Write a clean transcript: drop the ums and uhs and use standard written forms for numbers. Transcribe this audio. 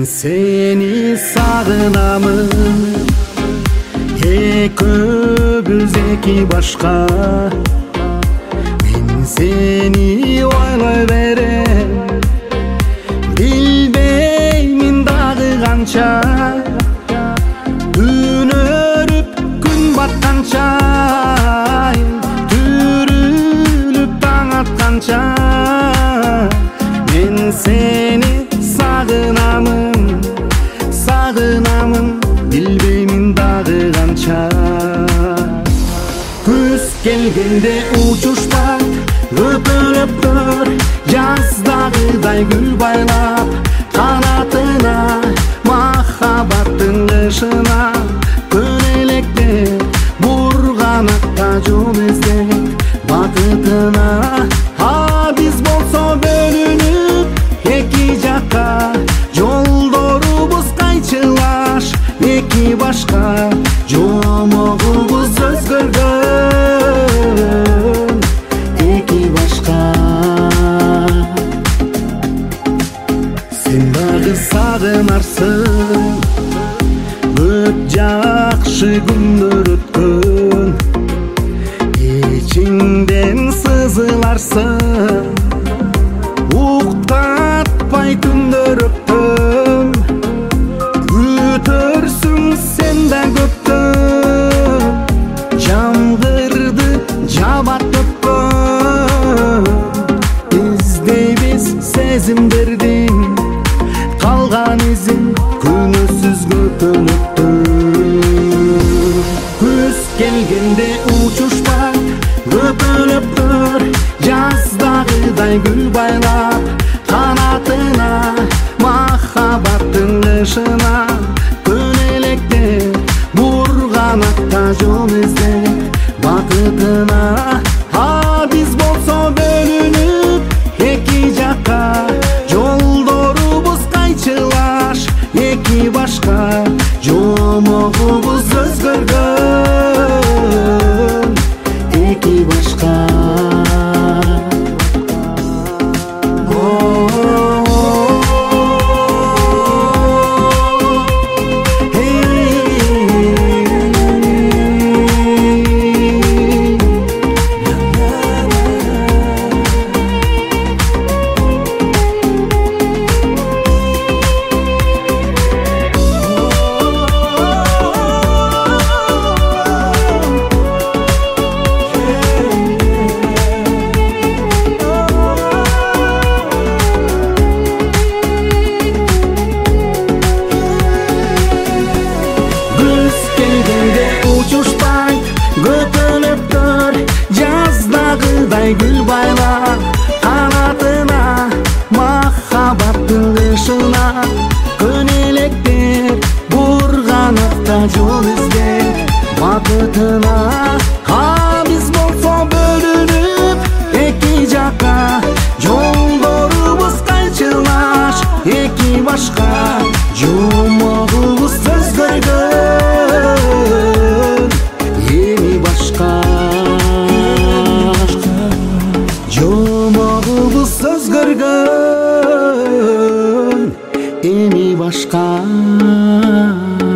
Seni sağınamın Eköbüz eki başka Men seni oylay berem Bilbeymin dağı kança Gün örüp gün batkança Türülüp taң atkança Men seni sağınamın Bilbeymin dağı kança Күз келгенде учушпай өтөлөп тұр Жаздағыдай гүл байлап Қанатына махаббаттың қышына Көнелектеп бурғанақта жол іздеп Бақытына биз болсо бөлүнүп эки жакка Жолдорубуз кайчылаш эки башка Жомогубуз өзгөргөн эки башка Сен дагы сагынарсың Көп жакшы күндөр өткөн Ичиңден сызыларсың Уктатпай түндөр өптүм Күтөрсүң сен да көптөн Жамгырды жабат өпкөн Издейбиз сезимдердин Калган изин күнөсүз көпөлөктү Күз келгенде учушпай көпөлөп тур Жаздагыдай гүл байлап Канатына махаббаттын кышына Көнелектеп бурганакта жол издеп Бакытына биз болсо бөлүнүп эки жакка Жолдорубуз кайчылаш эки башка Жомогубуз өзгөргөн эки башка Гүл байлап канатына махаббаттын кышына Көнелектеп бурганакта жол издеп Бакытына биз болсо бөлүнүп эки жакка Жолдорубуз кайчылаш эки башка Жомогубуз өзгөргөн эми башка Жомогубуз өзгөргөн эми башка